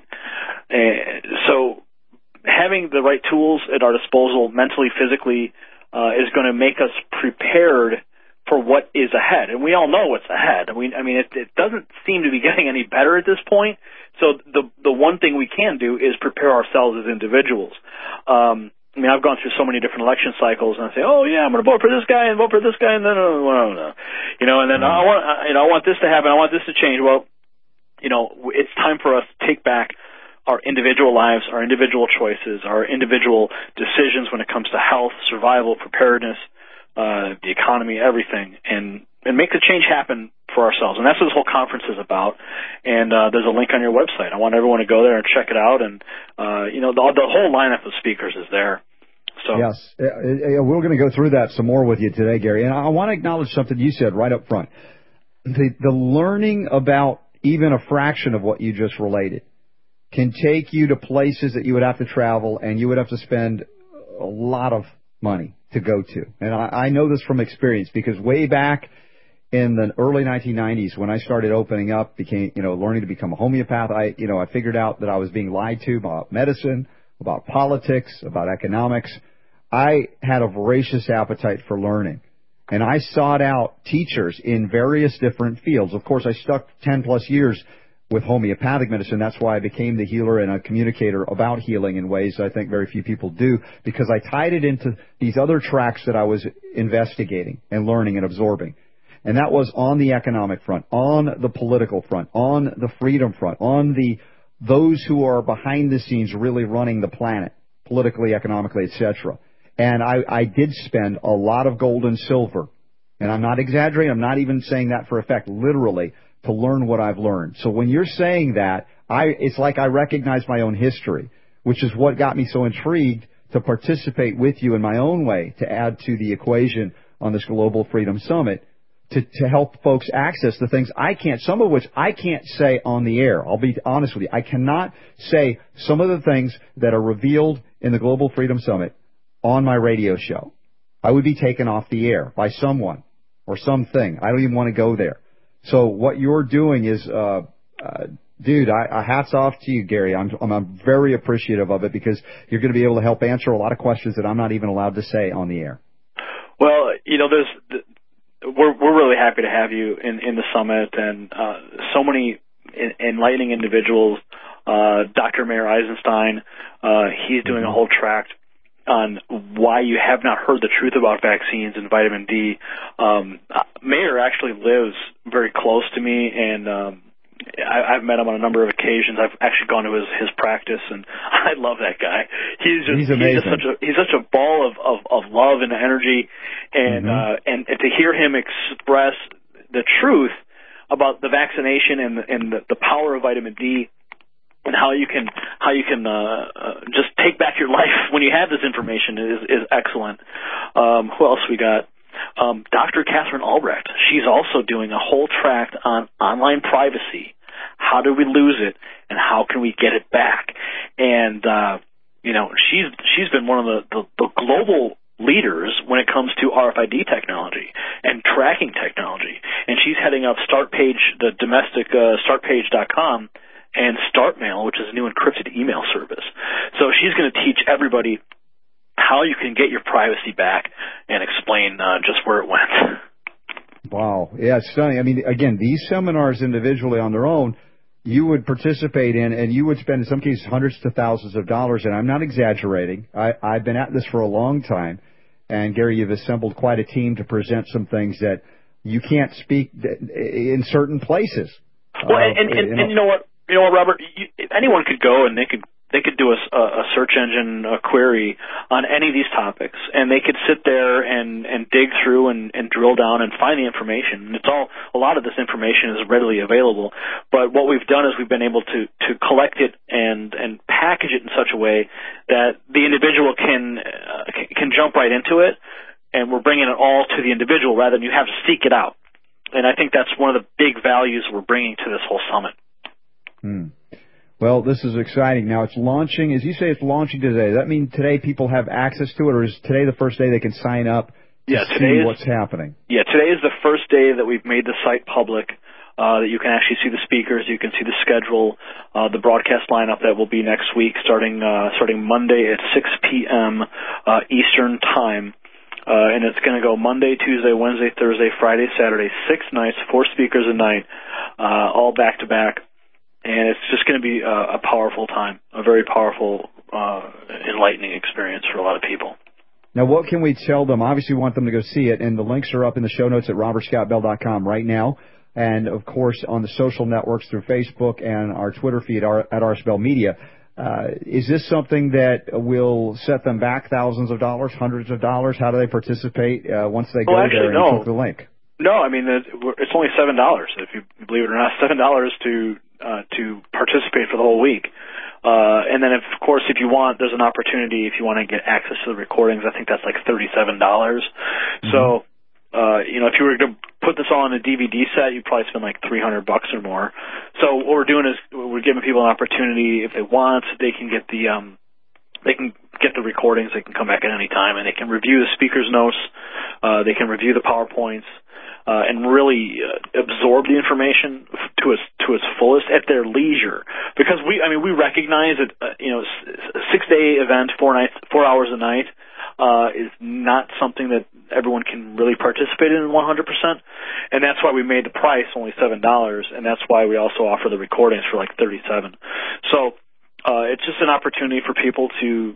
So having the right tools at our disposal mentally, physically, is going to make us prepared for what is ahead. And we all know what's ahead. It doesn't seem to be getting any better at this point. So the one thing we can do is prepare ourselves as individuals. I've gone through so many different election cycles, and I say, oh yeah, I'm going to vote for this guy and vote for this guy, and then no. And then I want this to happen. I want this to change. Well, it's time for us to take back our individual lives, our individual choices, our individual decisions when it comes to health, survival, preparedness, the economy, everything, and make the change happen for ourselves. And that's what this whole conference is about. And there's a link on your website. I want everyone to go there and check it out. And the whole lineup of speakers is there. So yes, we're going to go through that some more with you today, Gary. And I want to acknowledge something you said right up front. The learning about even a fraction of what you just related can take you to places that you would have to travel and you would have to spend a lot of money to go to. And I know this from experience because way back in the early 1990s when I started opening up, learning to become a homeopath, I figured out that I was being lied to about medicine, about politics, about economics. I had a voracious appetite for learning. And I sought out teachers in various different fields. Of course, I stuck 10 plus years with homeopathic medicine. That's why I became the healer and a communicator about healing in ways I think very few people do, because I tied it into these other tracks that I was investigating and learning and absorbing. And that was on the economic front, on the political front, on the freedom front, on those who are behind the scenes really running the planet, politically, economically, etc. And I did spend a lot of gold and silver. And I'm not exaggerating. I'm not even saying that for effect, literally, to learn what I've learned. So when you're saying that, it's like I recognize my own history, which is what got me so intrigued to participate with you in my own way to add to the equation on this Global Freedom Summit to help folks access the things some of which I can't say on the air. I'll be honest with you. I cannot say some of the things that are revealed in the Global Freedom Summit on my radio show. I would be taken off the air by someone or something. I don't even want to go there. So what you're doing is, dude, hats off to you, Gary. I'm very appreciative of it because you're going to be able to help answer a lot of questions that I'm not even allowed to say on the air. Well, we're really happy to have you in the summit, and so many enlightening individuals. Dr. Mayer Eisenstein, he's doing a whole tract on why you have not heard the truth about vaccines and vitamin D. Mayer actually lives very close to me, and I've met him on a number of occasions. I've actually gone to his practice, and I love that guy. He's amazing. He's such a ball of love and energy, and to hear him express the truth about the vaccination and the power of vitamin D, and how you can just take back your life when you have this information is excellent. Who else we got? Dr. Catherine Albrecht. She's also doing a whole tract on online privacy. How do we lose it, and how can we get it back? And she's been one of the global leaders when it comes to RFID technology and tracking technology. And she's heading up StartPage, the domestic StartPage.com. And StartMail, which is a new encrypted email service. So she's going to teach everybody how you can get your privacy back and explain just where it went. Wow. Yeah, it's stunning. I mean, again, these seminars individually on their own, you would participate in, and you would spend, in some cases, hundreds to thousands of dollars. And I'm not exaggerating. I've been at this for a long time. And, Gary, you've assembled quite a team to present some things that you can't speak in certain places. Well, and you know what? You know what, Robert? Anyone could go and they could do a search engine query on any of these topics, and they could sit there and dig through and drill down and find the information. And a lot of this information is readily available. But what we've done is we've been able to collect it and package it in such a way that the individual can jump right into it, and we're bringing it all to the individual rather than you have to seek it out. And I think that's one of the big values we're bringing to this whole summit. Well, this is exciting. Now, it's launching. As you say, it's launching today. Does that mean today people have access to it, or is today the first day they can sign up to see what's happening? Yeah, today is the first day that we've made the site public, that you can actually see the speakers, you can see the schedule, the broadcast lineup that will be next week starting Monday at 6 p.m. Eastern Time. And it's going to go Monday, Tuesday, Wednesday, Thursday, Friday, Saturday, 6 nights, 4 speakers a night, all back-to-back. And it's just going to be a powerful time, a very powerful, enlightening experience for a lot of people. Now, what can we tell them? Obviously, we want them to go see it, and the links are up in the show notes at robertscottbell.com right now. And, of course, on the social networks through Facebook and our Twitter feed at RS Bell Media. Is this something that will set them back thousands of dollars, hundreds of dollars? How do they participate once they go there and click the link? No, I mean, it's only $7, if you believe it or not, $7 to participate for the whole week. And then, of course, if you want, there's an opportunity if you want to get access to the recordings. I think that's like $37. So, if you were to put this all on a DVD set, you'd probably spend like $300 or more. So what we're doing is we're giving people an opportunity. If they want, they can get the recordings. They can come back at any time, and they can review the speaker's notes. They can review the PowerPoints. And really absorb the information to its fullest at their leisure, because we recognize that a 6-day event, 4 hours a night, is not something that everyone can really participate in 100%, and that's why we made the price only $7, and that's why we also offer the recordings for like $37. So it's just an opportunity for people to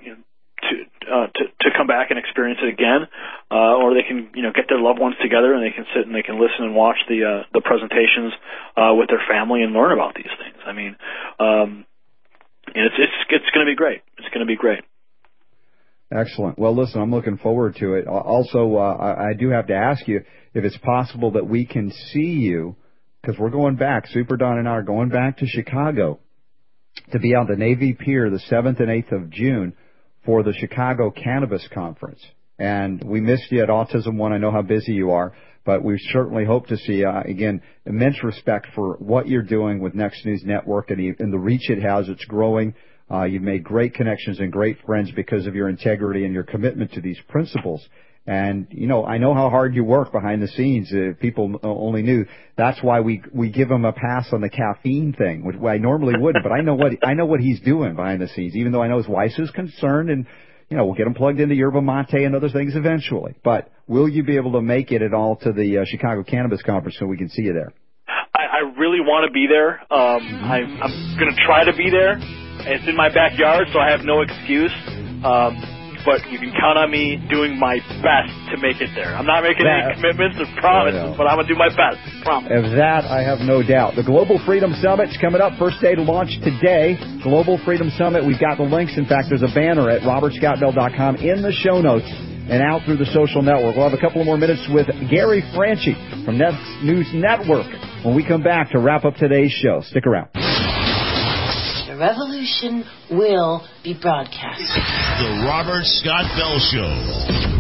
come back and experience it again, or they can get their loved ones together and they can sit and they can listen and watch the presentations with their family and learn about these things. I mean, it's going to be great. It's going to be great. Excellent. Well, listen, I'm looking forward to it. Also, I do have to ask you if it's possible that we can see you, because we're going back, Super Don and I are going back to Chicago to be on the Navy Pier the 7th and 8th of June for the Chicago Cannabis Conference. And we missed you at Autism One. I know how busy you are, but we certainly hope to see you. Again, immense respect for what you're doing with Next News Network and the reach it has. It's growing. You've made great connections and great friends because of your integrity and your commitment to these principles. And, you know, I know how hard you work behind the scenes. People only knew. That's why we give him a pass on the caffeine thing, which I normally wouldn't. But I know what he's doing behind the scenes, even though I know his wife is concerned. And, you know, we'll get him plugged into yerba mate and other things eventually. But will you be able to make it at all to the Chicago Cannabis Conference so we can see you there? I really want to be there. I'm going to try to be there. It's in my backyard, so I have no excuse. But you can count on me doing my best to make it there. I'm not making any commitments or promises, but I'm going to do my best. Promise. Of that, I have no doubt. The Global Freedom Summit's coming up. First day to launch today. Global Freedom Summit. We've got the links. In fact, there's a banner at robertscottbell.com in the show notes and out through the social network. We'll have a couple of more minutes with Gary Franchi from Next News Network when we come back to wrap up today's show. Stick around. The revolution will be broadcast. The Robert Scott Bell Show.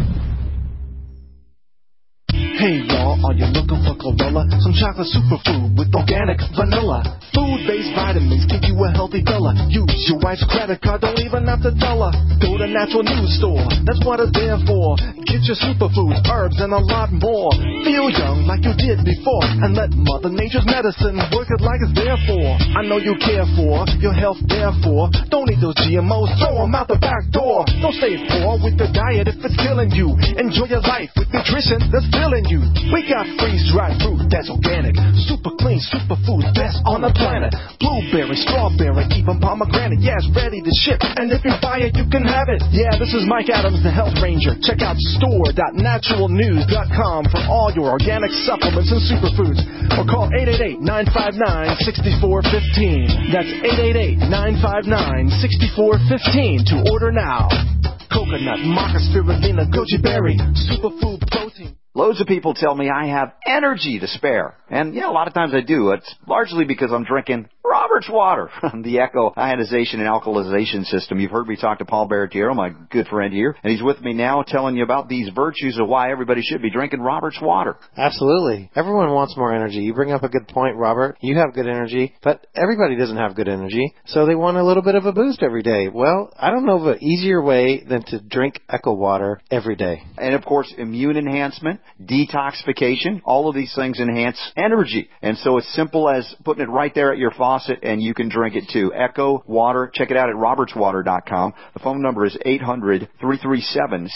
Hey y'all, are you looking for chlorella? Some chocolate superfood with organic vanilla. Food-based vitamins give you a healthy fella. Use your wife's credit card, don't even have to tell her. Go to Natural News Store, that's what it's there for. Get your superfoods, herbs, and a lot more. Feel young like you did before, and let Mother Nature's medicine work it like it's there for. I know you care for your health, therefore. Don't eat those GMOs, throw them out the back door. Don't stay poor with the diet if it's killing you. Enjoy your life with nutrition that's filling you. We got freeze-dried fruit that's organic, super clean, superfood, best on the planet. Blueberry, strawberry, even pomegranate, yeah, it's ready to ship. And if you buy it, you can have it. Yeah, this is Mike Adams, the Health Ranger. Check out store.naturalnews.com for all your organic supplements and superfoods. Or call 888-959-6415. That's 888-959-6415 to order now. Coconut, maca, spirulina, goji berry, superfood protein. Loads of people tell me I have energy to spare. And, yeah, a lot of times I do. It's largely because I'm drinking Robert's Water, the Echo ionization and alkalization system. You've heard me talk to Paul Baratiero, my good friend here, and he's with me now telling you about these virtues of why everybody should be drinking Robert's Water. Absolutely. Everyone wants more energy. You bring up a good point, Robert. You have good energy, but everybody doesn't have good energy, so they want a little bit of a boost every day. Well, I don't know of an easier way than to drink Echo Water every day. And, of course, immune enhancement, detoxification, all of these things enhance energy. And so it's simple as putting it right there at your faucet, and you can drink it too. Echo Water. Check it out at robertswater.com. The phone number is 800-337-7017,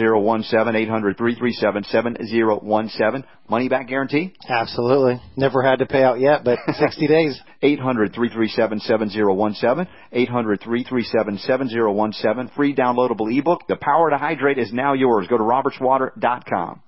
800-337-7017. Money back guarantee? Absolutely. Never had to pay out yet, but 60 days. 800-337-7017, 800-337-7017. Free downloadable ebook. The Power to Hydrate is now yours. Go to robertswater.com.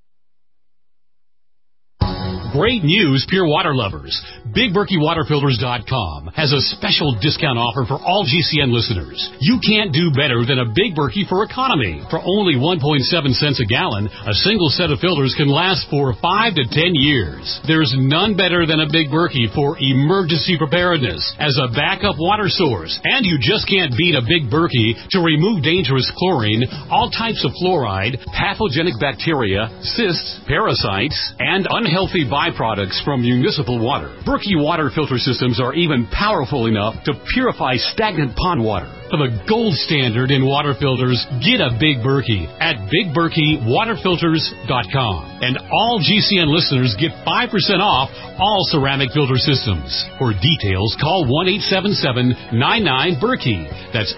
Great news, pure water lovers. BigBerkeyWaterFilters.com has a special discount offer for all GCN listeners. You can't do better than a Big Berkey for economy. For only 1.7 cents a gallon, a single set of filters can last for 5 to 10 years. There's none better than a Big Berkey for emergency preparedness as a backup water source. And you just can't beat a Big Berkey to remove dangerous chlorine, all types of fluoride, pathogenic bacteria, cysts, parasites, and unhealthy byproducts from municipal water. Berkey water filter systems are even powerful enough to purify stagnant pond water. For the gold standard in water filters, get a Big Berkey at BigBerkeyWaterFilters.com. And all GCN listeners get 5% off all ceramic filter systems. For details, call 1-877-99-BERKEY. That's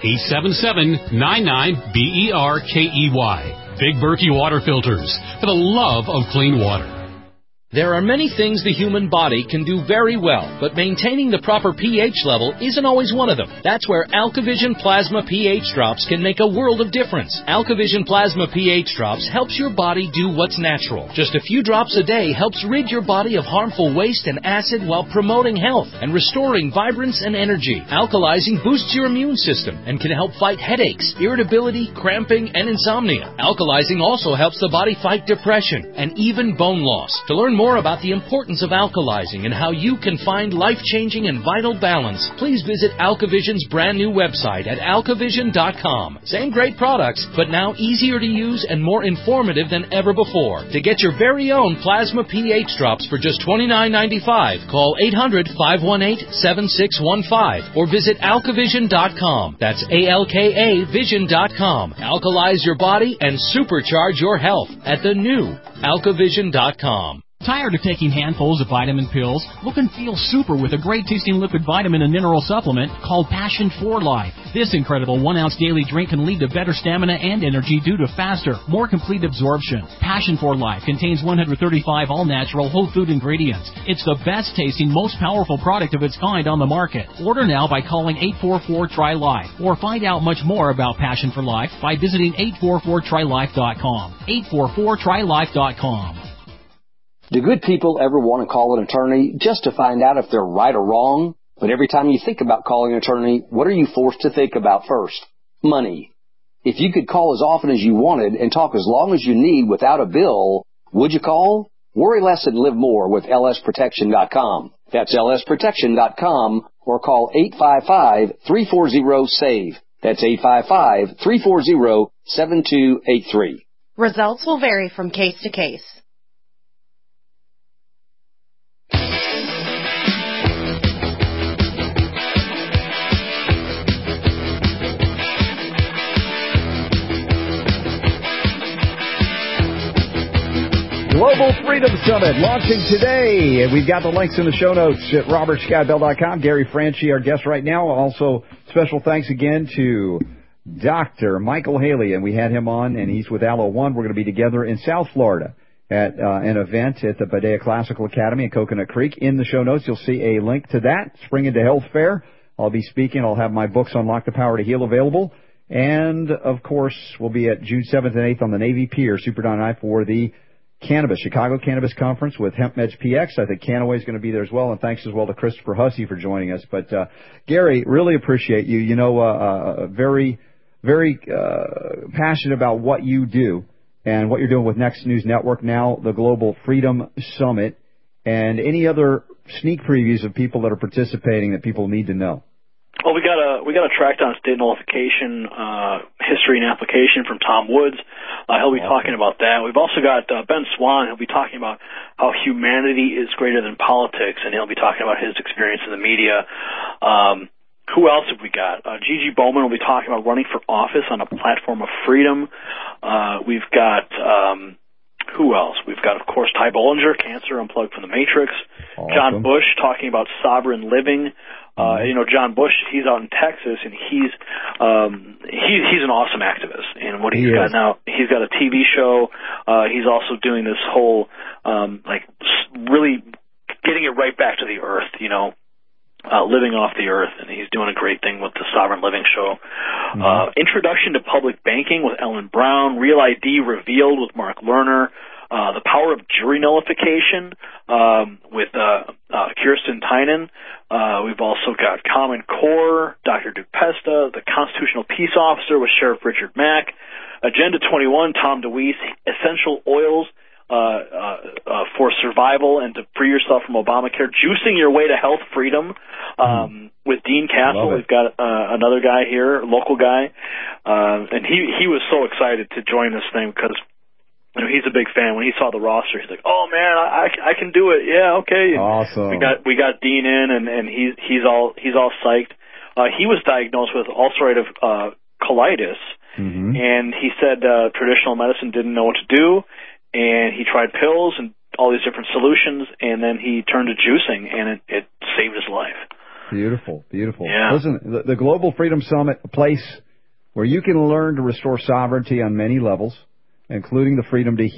877-99-BERKEY. Big Berkey Water Filters, for the love of clean water. There are many things the human body can do very well, but maintaining the proper pH level isn't always one of them. That's where AlkaVision Plasma pH Drops can make a world of difference. AlkaVision Plasma pH Drops helps your body do what's natural. Just a few drops a day helps rid your body of harmful waste and acid while promoting health and restoring vibrance and energy. Alkalizing boosts your immune system and can help fight headaches, irritability, cramping, and insomnia. Alkalizing also helps the body fight depression and even bone loss. To learn more about the importance of alkalizing and how you can find life-changing and vital balance, please visit AlkaVision's brand new website at alkavision.com. Same great products, but now easier to use and more informative than ever before. To get your very own Plasma pH Drops for just $29.95, call 800-518-7615 or visit alkavision.com. That's ALKA Vision.com. Alkalize your body and supercharge your health at the new alkavision.com. Tired of taking handfuls of vitamin pills? Look and feel super with a great-tasting liquid vitamin and mineral supplement called Passion for Life. This incredible 1-ounce daily drink can lead to better stamina and energy due to faster, more complete absorption. Passion for Life contains 135 all-natural whole food ingredients. It's the best-tasting, most powerful product of its kind on the market. Order now by calling 844-TRY-LIFE or find out much more about Passion for Life by visiting 844-TRYLIFE.com. 844-TRYLIFE.com. Do good people ever want to call an attorney just to find out if they're right or wrong? But every time you think about calling an attorney, what are you forced to think about first? Money. If you could call as often as you wanted and talk as long as you need without a bill, would you call? Worry less and live more with lsprotection.com. That's lsprotection.com or call 855-340-SAVE. That's 855-340-7283. Results will vary from case to case. Global Freedom Summit launching today. We've got the links in the show notes at robertscottbell.com. Gary Franchi, our guest right now. Also, special thanks again to Dr. Michael Haley, and we had him on, and he's with Aloe One. We're going to be together in South Florida at an event at the Badea Classical Academy in Coconut Creek. In the show notes, you'll see a link to that. Spring into Health Fair. I'll be speaking. I'll have my books, Unlock the Power to Heal, available. And, of course, we'll be at June 7th and 8th on the Navy Pier, Superdome Night, for the Chicago Cannabis Conference with HempMeds PX. I think Canaway is going to be there as well, and thanks as well to Christopher Hussey for joining us. But, Gary, really appreciate you. You know, very, very passionate about what you do and what you're doing with Next News Network now, the Global Freedom Summit, and any other sneak previews of people that are participating that people need to know. Well, we got a track down state nullification history and application from Tom Woods. He'll be talking about that. We've also got Ben Swan. He'll be talking about how humanity is greater than politics, and he'll be talking about his experience in the media. Who else have we got? Gigi Bowman will be talking about running for office on a platform of freedom. We've got who else? We've got, of course, Ty Bollinger, Cancer Unplugged from the Matrix. Awesome. John Bush talking about sovereign living. You know, John Bush, he's out in Texas, and he's an awesome activist. And what he's got now, he's got a TV show. He's also doing this whole, really getting it right back to the earth, you know, living off the earth. And he's doing a great thing with the Sovereign Living show. Introduction to Public Banking with Ellen Brown. Real ID Revealed with Mark Lerner. The Power of Jury Nullification with Kirsten Tynan. We've also got Common Core, Dr. Duke Pesta, The Constitutional Peace Officer with Sheriff Richard Mack, Agenda 21, Tom DeWeese, Essential Oils for Survival and to Free Yourself from Obamacare, Juicing Your Way to Health Freedom with Dean Castle. We've got another guy here, local guy, and he was so excited to join this thing because, you know, he's a big fan. When he saw the roster, he's like, "Oh man, I can do it. Yeah, okay." And awesome. We got Dean in, and he's all psyched. He was diagnosed with ulcerative colitis, and he said traditional medicine didn't know what to do, and he tried pills and all these different solutions, and then he turned to juicing, and it saved his life. Beautiful, beautiful. Yeah. Listen, the Global Freedom Summit, a place where you can learn to restore sovereignty on many levels, including the freedom to heal,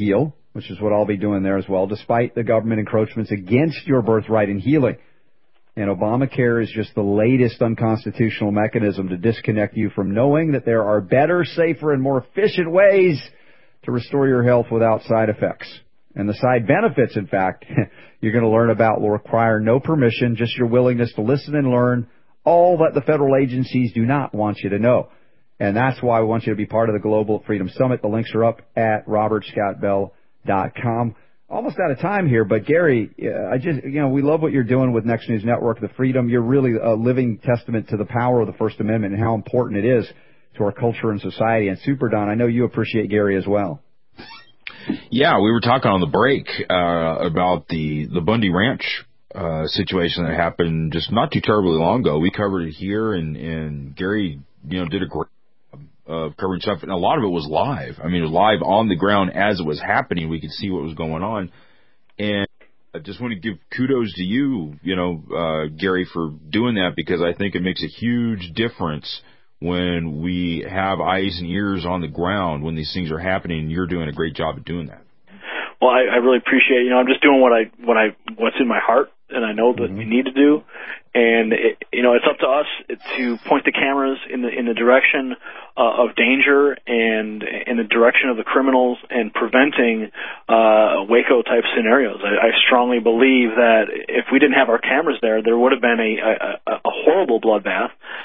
which is what I'll be doing there as well, despite the government encroachments against your birthright and healing. And Obamacare is just the latest unconstitutional mechanism to disconnect you from knowing that there are better, safer, and more efficient ways to restore your health without side effects. And the side benefits, in fact, you're going to learn about will require no permission, just your willingness to listen and learn all that the federal agencies do not want you to know. And that's why we want you to be part of the Global Freedom Summit. The links are up at robertscottbell.com. Almost out of time here, but Gary, we love what you're doing with Next News Network, the Freedom. You're really a living testament to the power of the First Amendment and how important it is to our culture and society. And Super Don, I know you appreciate Gary as well. Yeah, we were talking on the break about the Bundy Ranch situation that happened just not too terribly long ago. We covered it here, and Gary, did a great of covering stuff, and a lot of it was live. I mean, it was live on the ground as it was happening. We could see what was going on. And I just want to give kudos to you, Gary, for doing that, because I think it makes a huge difference when we have eyes and ears on the ground when these things are happening, and you're doing a great job of doing that. Well, I really appreciate it. I'm just doing what's in my heart, and I know that we need to do. And it's up to us to point the cameras in the direction of danger and in the direction of the criminals and preventing Waco type scenarios. I strongly believe that if we didn't have our cameras there would have been a horrible bloodbath.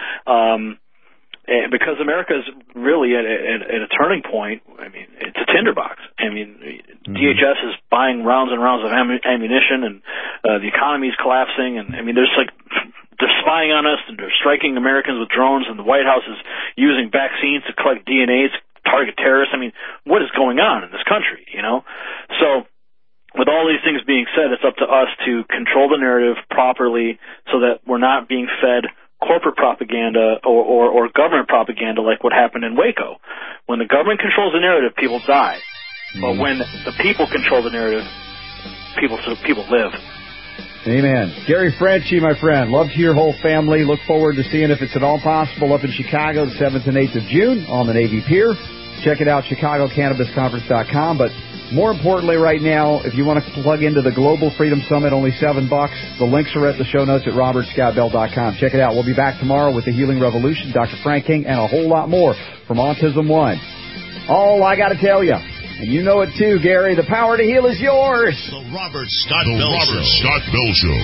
Because America's really at a turning point. I mean, it's a tinderbox. I mean, DHS is buying rounds and rounds of ammunition, and the economy is collapsing. And I mean, they're spying on us, and they're striking Americans with drones, and the White House is using vaccines to collect DNA to target terrorists. I mean, what is going on in this country? So with all these things being said, it's up to us to control the narrative properly so that we're not being fed corporate propaganda or government propaganda like what happened in Waco. When the government controls the narrative, people die. But when the people control the narrative, people live. Amen. Gary Franchi, my friend, love to your whole family. Look forward to seeing if it's at all possible up in Chicago the 7th and 8th of June on the Navy Pier. Check it out, ChicagoCannabisConference.com. But more importantly right now, if you want to plug into the Global Freedom Summit, only $7. The links are at the show notes at robertscottbell.com. Check it out. We'll be back tomorrow with the Healing Revolution, Dr. Frank King, and a whole lot more from Autism One. All I got to tell you, and you know it too, Gary, the power to heal is yours. The Robert Scott Bell Show.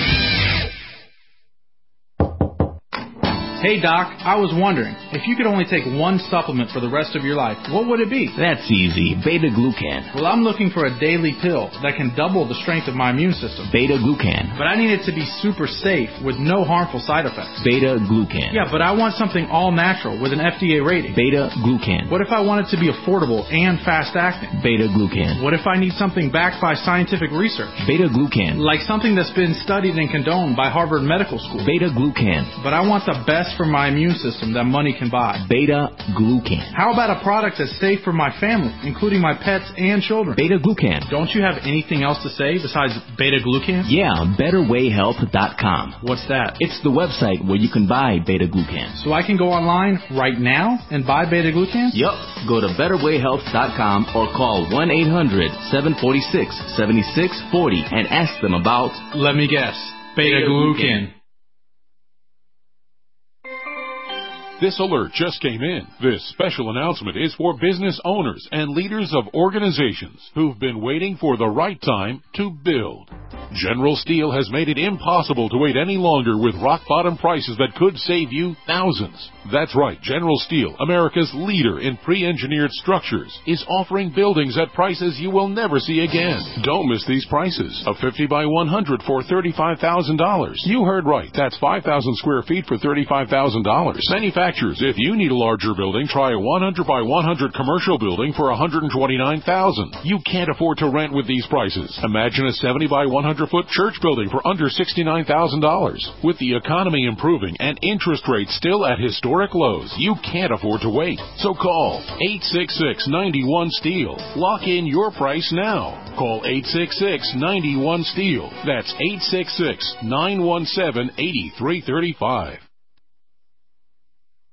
Hey, Doc, I was wondering, if you could only take one supplement for the rest of your life, what would it be? That's easy. Beta-glucan. Well, I'm looking for a daily pill that can double the strength of my immune system. Beta-glucan. But I need it to be super safe with no harmful side effects. Beta-glucan. Yeah, but I want something all natural with an FDA rating. Beta-glucan. What if I want it to be affordable and fast-acting? Beta-glucan. What if I need something backed by scientific research? Beta-glucan. Like something that's been studied and condoned by Harvard Medical School. Beta-glucan. But I want the best for my immune system that money can buy. Beta-glucan. How about a product that's safe for my family, including my pets and children? Beta-glucan. Don't you have anything else to say besides beta-glucan? Yeah, BetterWayHealth.com. What's that? It's the website where you can buy beta-glucan. So I can go online right now and buy beta-glucan? Yup. Go to BetterWayHealth.com or call 1-800-746-7640 and ask them about... Let me guess. Beta-glucan. This alert just came in. This special announcement is for business owners and leaders of organizations who've been waiting for the right time to build. General Steel has made it impossible to wait any longer with rock-bottom prices that could save you thousands. That's right, General Steel, America's leader in pre-engineered structures, is offering buildings at prices you will never see again. Don't miss these prices. A 50 by 100 for $35,000. You heard right. That's 5,000 square feet for $35,000. Manufacturers, if you need a larger building, try a 100 by 100 commercial building for $129,000. You can't afford to rent with these prices. Imagine a 70 by 100-foot church building for under $69,000. With the economy improving and interest rates still at historic lows, you can't afford to wait. So call 866-91-STEEL. Lock in your price now. Call 866-91-STEEL. That's 866-917-8335.